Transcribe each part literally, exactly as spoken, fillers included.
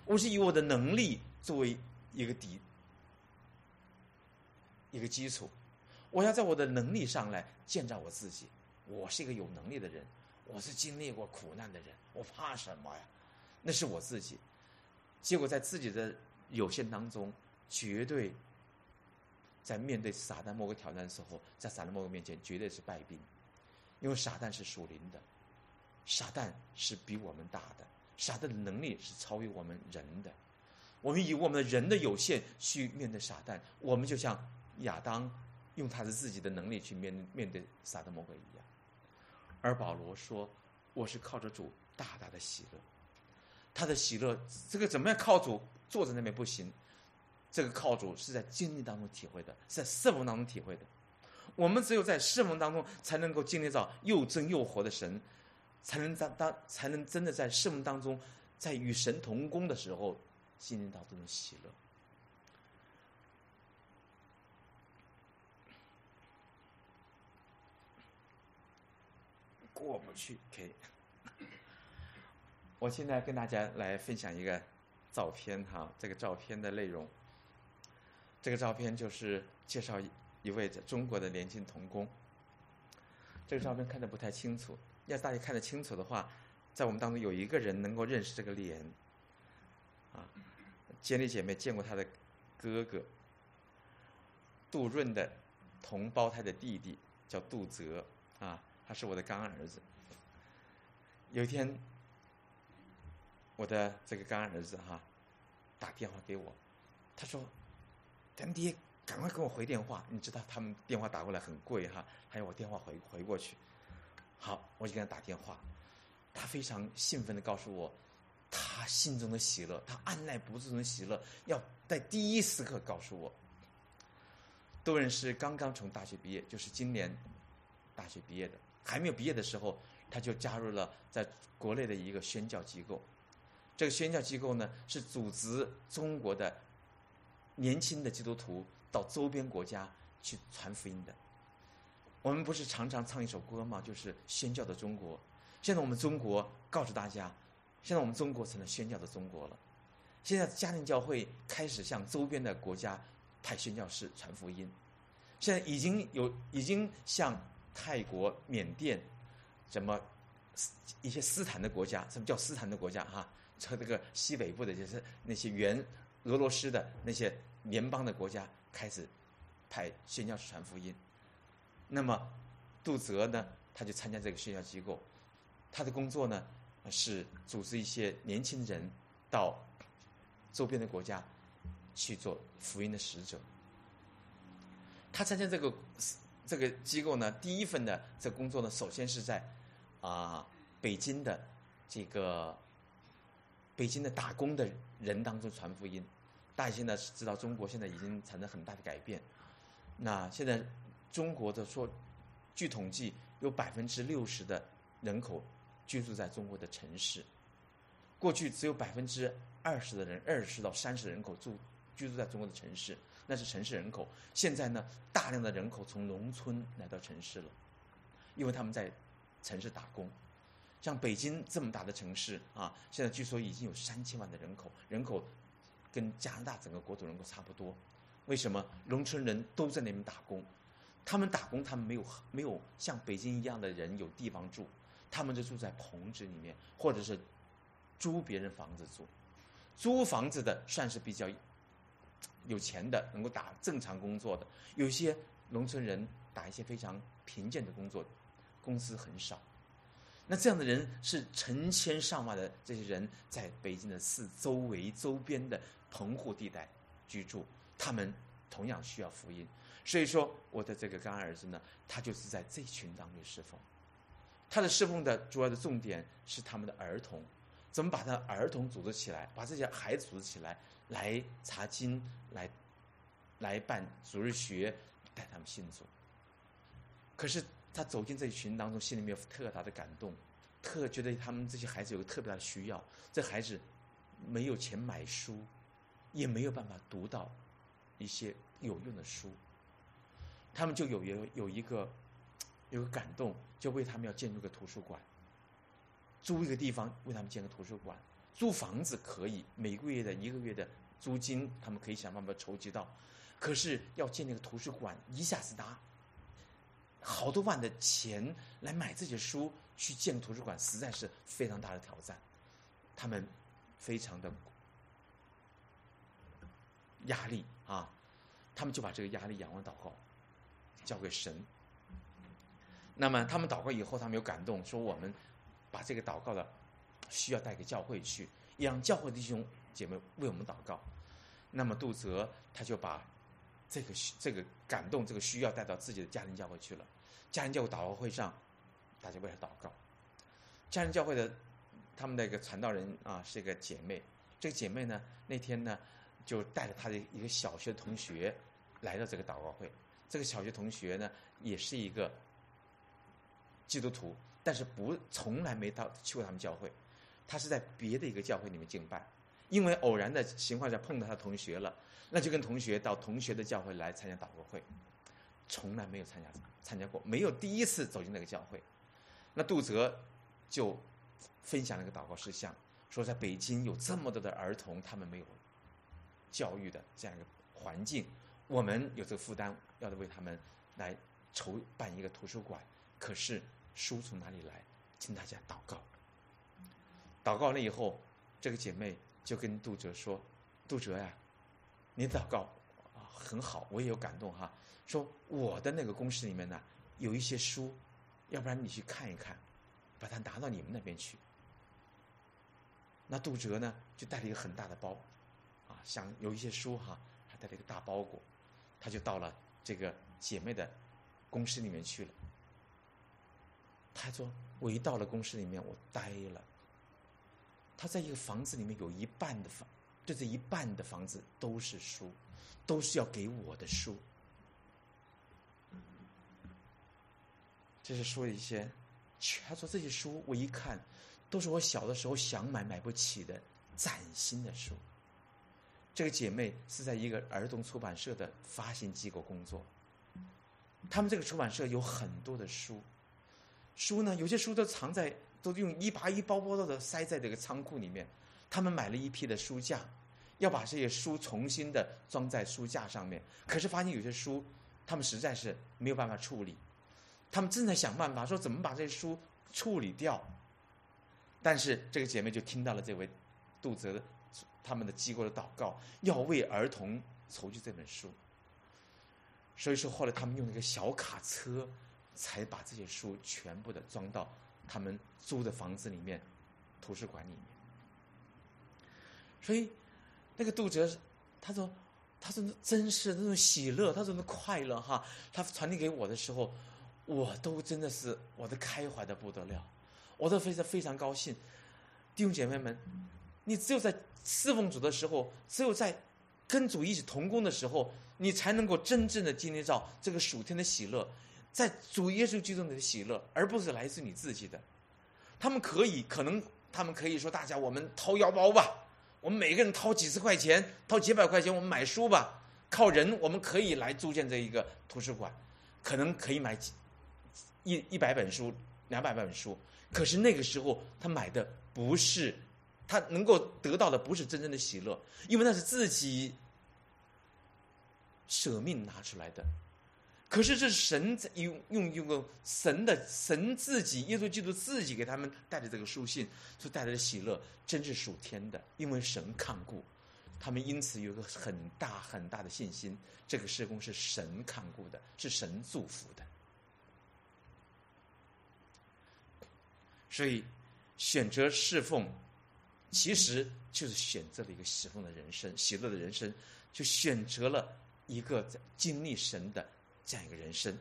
我是以我的能力作为一个底，一个基础，我要在我的能力上来建造我自己。我是一个有能力的人，我是经历过苦难的人，我怕什么呀？那是我自己。结果在自己的有限当中，绝对在面对撒旦魔鬼挑战的时候，在撒旦魔鬼面前绝对是败兵，因为撒旦是属灵的，撒旦是比我们大的，撒旦的能力是超越我们人的。我们以我们的人的有限去面对撒旦，我们就像亚当用他的自己的能力去面面对撒旦魔鬼一样。而保罗说，我是靠着主大大的喜乐。他的喜乐，这个怎么样靠主？坐在那边不行，这个靠主是在经历当中体会的，是在侍奉当中体会的。我们只有在侍奉当中才能够经历到又真又活的神，才能当当才能真的在侍奉当中，在与神同工的时候经历到这种喜乐。过不去 ，K。我现在跟大家来分享一个照片哈，这个照片的内容，这个照片就是介绍一位中国的年轻童工。这个照片看得不太清楚，要是大家看得清楚的话，在我们当中有一个人能够认识这个脸啊。坚丽姐妹见过他的哥哥杜润的同胞胎的弟弟叫杜泽啊，他是我的干儿子。有一天，我的这个干儿子哈打电话给我，他说：“干爹，赶快给我回电话。”你知道他们电话打过来很贵哈，还有我电话回回过去。好，我就给他打电话，他非常兴奋地告诉我，他心中的喜乐，他按耐不住的喜乐，要在第一时刻告诉我。杜润是刚刚从大学毕业，就是今年大学毕业的，还没有毕业的时候，他就加入了在国内的一个宣教机构。这个宣教机构呢，是组织中国的年轻的基督徒到周边国家去传福音的。我们不是常常唱一首歌吗？就是宣教的中国。现在我们中国告诉大家，现在我们中国成了宣教的中国了。现在家庭教会开始向周边的国家派宣教士传福音。现在已经有已经向泰国、缅甸，什么一些斯坦的国家，什么叫斯坦的国家哈？和这个西北部的，就是那些原俄罗斯的那些联邦的国家，开始派宣教士传福音。那么杜泽呢，他就参加这个宣教机构，他的工作呢是组织一些年轻人到周边的国家去做福音的使者。他参加这个这个机构呢，第一份的这个工作呢，首先是在啊、呃、北京的这个。北京的打工的人当中传福音。大家现在知道中国现在已经产生很大的改变。那现在中国的说，据统计有百分之六十的人口居住在中国的城市。过去只有百分之二十的人，二十到三十人口住居住在中国的城市，那是城市人口。现在呢，大量的人口从农村来到城市了，因为他们在城市打工。像北京这么大的城市啊，现在据说已经有三千万的人口，人口跟加拿大整个国土人口差不多。为什么？农村人都在那边打工，他们打工，他们没有没有像北京一样的人有地方住，他们就住在棚子里面，或者是租别人房子住。租房子的算是比较有钱的，能够打正常工作的。有些农村人打一些非常贫贱的工作，工资很少。那这样的人是成千上万的这些人在北京的四周围周边的棚户地带居住，他们同样需要福音。所以说我的这个干儿子呢，他就是在这群当中侍奉。他的侍奉的主要的重点是他们的儿童，怎么把他儿童组织起来，把这些孩子组织起来，来查经，来来办主日学，带他们信主。可是他走进这一群当中，心里面有特大的感动，特觉得他们这些孩子有个特别大的需要。这孩子没有钱买书，也没有办法读到一些有用的书，他们就有有有一个有个感动，就为他们要建筑个图书馆，租一个地方为他们建个图书馆， 租房子可以，每个月的一个月的租金他们可以想办法筹集到，可是要建那个图书馆，一下子拿好多万的钱来买这些书去建图书馆，实在是非常大的挑战。他们非常的压力啊，他们就把这个压力仰望祷告交给神。那么他们祷告以后，他们有感动，说我们把这个祷告的需要带给教会去，也让教会弟兄姐妹为我们祷告。那么杜泽他就把这个这个感动这个需要带到自己的家庭教会去了。家庭教会祷告会上，大家为他祷告。家庭教会的他们的一个传道人啊，是一个姐妹。这个姐妹呢，那天呢就带着她的一个小学同学来到这个祷告会。这个小学同学呢，也是一个基督徒，但是不从来没到去过他们教会，他是在别的一个教会里面敬拜。因为偶然的情况下碰到他同学了，那就跟同学到同学的教会来参加祷告会，从来没有参加参加过，没有第一次走进那个教会。那杜泽就分享了一个祷告事项，说在北京有这么多的儿童，他们没有教育的这样一个环境，我们有这个负担，要为他们来筹办一个图书馆。可是书从哪里来？请大家祷告。祷告了以后，这个姐妹就跟杜哲说：“杜哲呀，你祷告啊很好，我也有感动哈。说我的那个公司里面呢有一些书，要不然你去看一看，把它拿到你们那边去。”那杜哲呢就带了一个很大的包，啊，像有一些书哈，还带了一个大包裹，他就到了这个姐妹的公司里面去了。他说：“我一到了公司里面，我呆了。他在一个房子里面有一半的房，就这一半的房子都是书，都是要给我的书。这是说一些，他说这些书我一看，都是我小的时候想买买不起的崭新的书。”这个姐妹是在一个儿童出版社的发行机构工作，他们这个出版社有很多的书。书呢，有些书都藏在，都用一把一包包的塞在这个仓库里面。他们买了一批的书架，要把这些书重新的装在书架上面。可是发现有些书，他们实在是没有办法处理，他们正在想办法说怎么把这些书处理掉。但是这个姐妹就听到了这位杜泽他们的机构的祷告，要为儿童筹集这本书。所以说后来他们用一个小卡车，才把这些书全部的装到他们租的房子里面，图书馆里面。所以那个杜哲他说他说真是那种喜乐，他说那快乐哈，他传递给我的时候，我都真的是我的开怀的不得了，我都非常非常高兴。弟兄姐妹们，你只有在侍奉主的时候，只有在跟主一起同工的时候，你才能够真正的经历到这个属天的喜乐，在主耶稣基督里的喜乐，而不是来自你自己的。他们可以，可能他们可以说，大家我们掏腰包吧，我们每个人掏几十块钱，掏几百块钱，我们买书吧。靠人，我们可以来租建这一个图书馆，可能可以买几一一百本书、两百本书。可是那个时候，他买的不是，他能够得到的不是真正的喜乐，因为那是自己舍命拿出来的。可是这是神用用用个神的神自己，耶稣基督自己给他们带的这个书信所带来的喜乐，真是属天的，因为神看顾他们，因此有一个很大很大的信心，这个事工是神看顾的，是神祝福的。所以选择侍奉，其实就是选择了一个侍奉的人生，喜乐的人生，就选择了一个经历神的这样一个人生。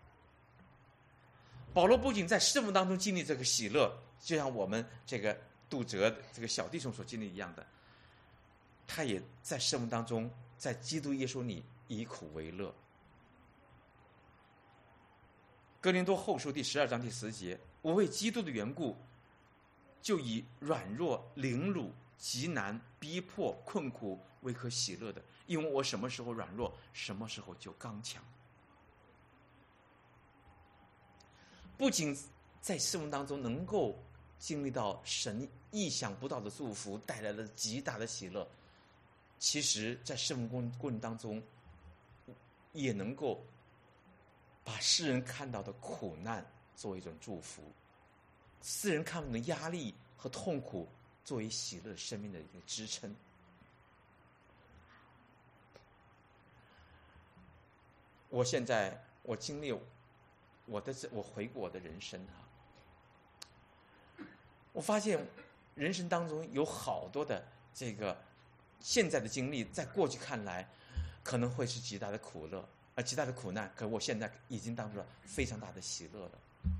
保罗不仅在侍奉当中经历这个喜乐，就像我们这个杜哲这个小弟兄所经历一样的，他也在侍奉当中，在基督耶稣里以苦为乐。哥林多后书第十二章第十节，我为基督的缘故，就以软弱、凌辱、极难、逼迫、困苦为可喜乐的，因为我什么时候软弱，什么时候就刚强。不仅在侍奉当中能够经历到神意想不到的祝福，带来了极大的喜乐。其实在侍奉过过程当中，也能够把世人看到的苦难作为一种祝福，世人看到的压力和痛苦作为喜乐生命的一个支撑。我现在我经历我的我回顾我的人生啊，我发现人生当中有好多的这个现在的经历，在过去看来可能会是极大的苦乐啊、呃，极大的苦难，可我现在已经当作了非常大的喜乐了。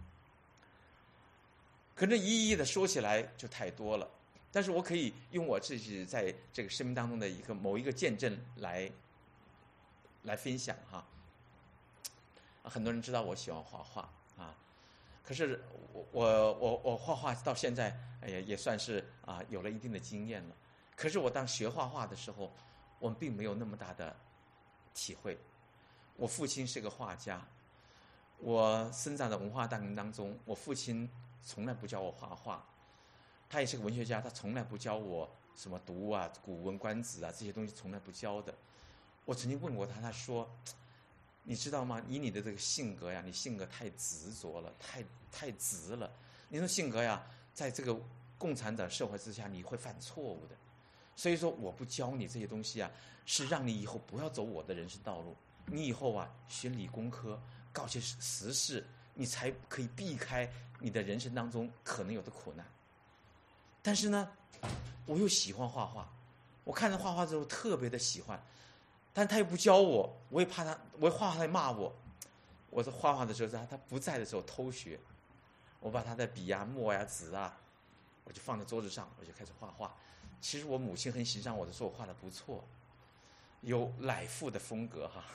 可能一一的说起来就太多了，但是我可以用我自己在这个生命当中的一个某一个见证来来分享哈。很多人知道我喜欢画画啊，可是我我我我画画到现在也也算是啊有了一定的经验了。可是我当学画画的时候，我并没有那么大的体会。我父亲是个画家，我生长的文化大当中，我父亲从来不教我画画，他也是个文学家，他从来不教我什么读啊、古文观止啊这些东西，从来不教的。我曾经问过他，他说：“你知道吗？以你的这个性格呀，你性格太执着了，太太直了。你的性格呀，在这个共产党社会之下，你会犯错误的。所以说，我不教你这些东西啊，是让你以后不要走我的人生道路。你以后啊，学理工科，搞些实事，你才可以避开你的人生当中可能有的苦难。但是呢，我又喜欢画画，我看着画画之后特别的喜欢。”但他又不教我，我也怕他，我画画他骂我。我在画画的时候，他他不在的时候偷学，我把他的笔啊、墨呀、纸啊，我就放在桌子上，我就开始画画。其实我母亲很欣赏我的，说我画的不错，有乃父的风格哈。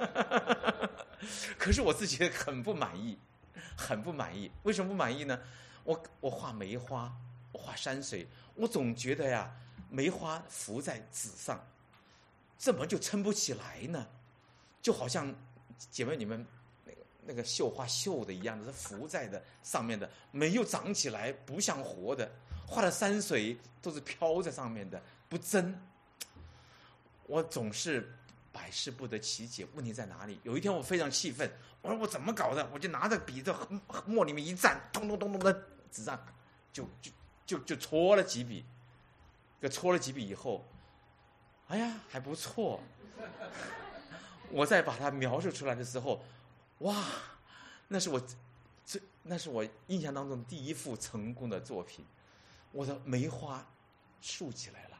可是我自己很不满意，很不满意。为什么不满意呢？我我画梅花，我画山水，我总觉得呀，梅花浮在纸上。怎么就撑不起来呢？就好像姐妹你们那个那个绣花绣的一样的，是浮在的上面的，没有长起来，不像活的。画的山水都是飘在上面的，不真。我总是百思不得其解，问题在哪里？有一天我非常气愤，我说我怎么搞的？我就拿着笔在墨里面一蘸，咚咚咚咚的纸上，就就就就戳了几笔。这戳了几笔以后。哎呀，还不错。我再把它描述出来的时候，哇，那是我这那是我印象当中第一幅成功的作品。我的梅花竖起来了，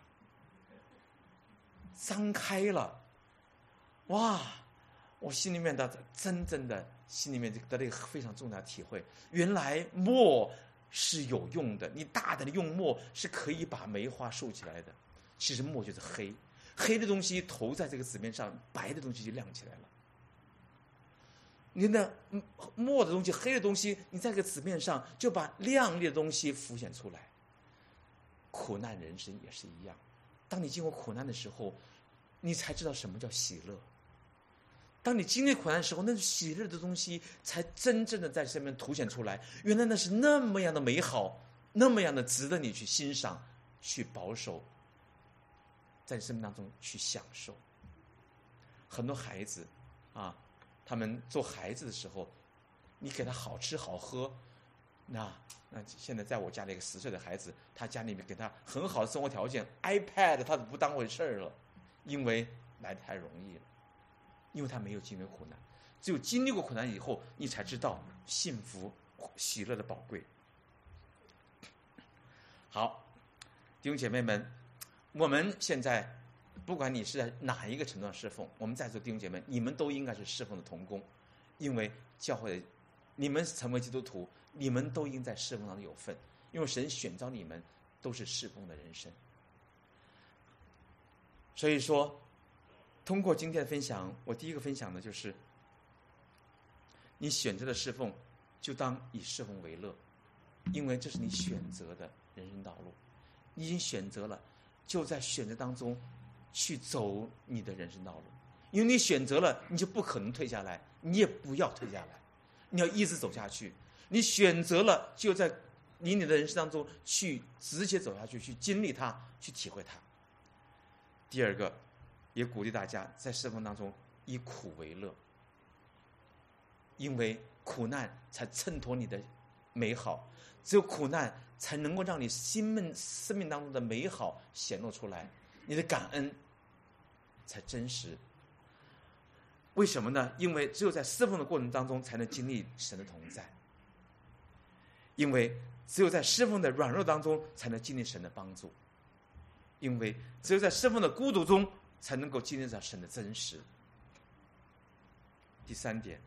张开了，哇！我心里面的真正的心里面得了一个非常重大的体会，原来墨是有用的，你大胆的用墨是可以把梅花竖起来的。其实墨就是黑。黑的东西投在这个纸面上，白的东西就亮起来了。你的墨的东西、黑的东西，你在这个纸面上就把亮丽的东西浮现出来。苦难人生也是一样，当你经过苦难的时候，你才知道什么叫喜乐。当你经历苦难的时候，那喜乐的东西才真正的在身边凸显出来。原来那是那么样的美好，那么样的值得你去欣赏、去保守。在生命当中去享受。很多孩子啊，他们做孩子的时候，你给他好吃好喝，那那现在在我家里一个十岁的孩子，他家里面给他很好的生活条件 ，iPad 他都不当回事儿了，因为来得太容易了，因为他没有经历苦难。只有经历过苦难以后，你才知道幸福喜乐的宝贵。好，弟兄姐妹们，我们现在不管你是在哪一个程度上侍奉，我们在座弟兄姐妹，你们都应该是侍奉的同工，因为教会，你们成为基督徒，你们都应在侍奉当中有份，因为神选召你们都是侍奉的人生。所以说，通过今天的分享，我第一个分享的就是，你选择的侍奉，就当以侍奉为乐，因为这是你选择的人生道路，你已经选择了。就在选择当中去走你的人生道路，因为你选择了，你就不可能退下来，你也不要退下来，你要一直走下去。你选择了，就在你你的人生当中去直接走下去，去经历它，去体会它。第二个，也鼓励大家在侍奉当中以苦为乐，因为苦难才衬托你的美好，只有苦难才能够让你心命生命当中的美好显露出来，你的感恩才真实。为什么呢？因为只有在侍奉的过程当中才能经历神的同在，因为只有在侍奉的软弱当中才能经历神的帮助，因为只有在侍奉的孤独中才能够经历到神的真实。第三点，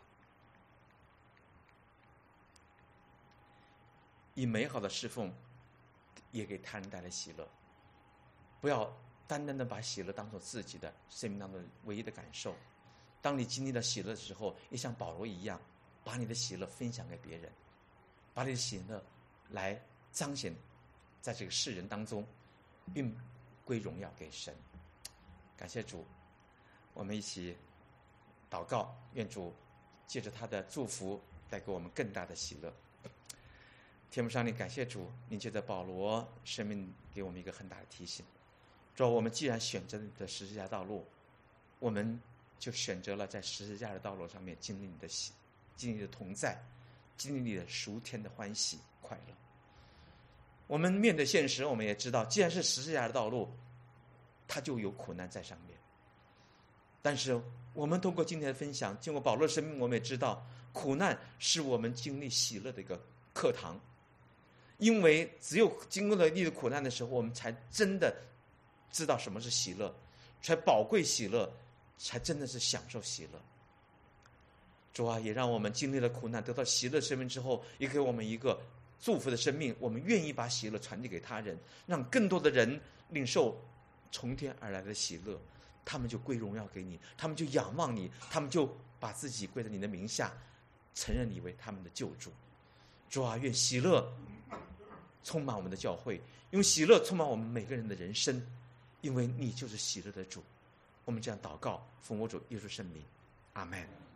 以美好的侍奉也给他人带来喜乐，不要单单的把喜乐当作自己的生命当中唯一的感受。当你经历了喜乐的时候，也像保罗一样，把你的喜乐分享给别人，把你的喜乐来彰显在这个世人当中，并归荣耀给神。感谢主，我们一起祷告，愿主借着他的祝福带给我们更大的喜乐。天父上帝，感谢主，您借着保罗生命给我们一个很大的提醒。主，我们既然选择你的十字架道路，我们就选择了在十字架的道路上面经历你的喜，经历你的同在，经历你的属天的欢喜快乐。我们面对现实，我们也知道，既然是十字架的道路，它就有苦难在上面。但是我们通过今天的分享，经过保罗的生命，我们也知道，苦难是我们经历喜乐的一个课堂。因为只有经过了历的苦难的时候，我们才真的知道什么是喜乐，才宝贵喜乐，才真的是享受喜乐。主啊，也让我们经历了苦难，得到喜乐生命之后，也给我们一个祝福的生命。我们愿意把喜乐传递给他人，让更多的人领受从天而来的喜乐，他们就归荣耀给你，他们就仰望你，他们就把自己归在你的名下，承认你为他们的救主。主啊，愿喜乐充满我们的教会，用喜乐充满我们每个人的人生，因为你就是喜乐的主。我们这样祷告，奉我主耶稣圣名，阿们。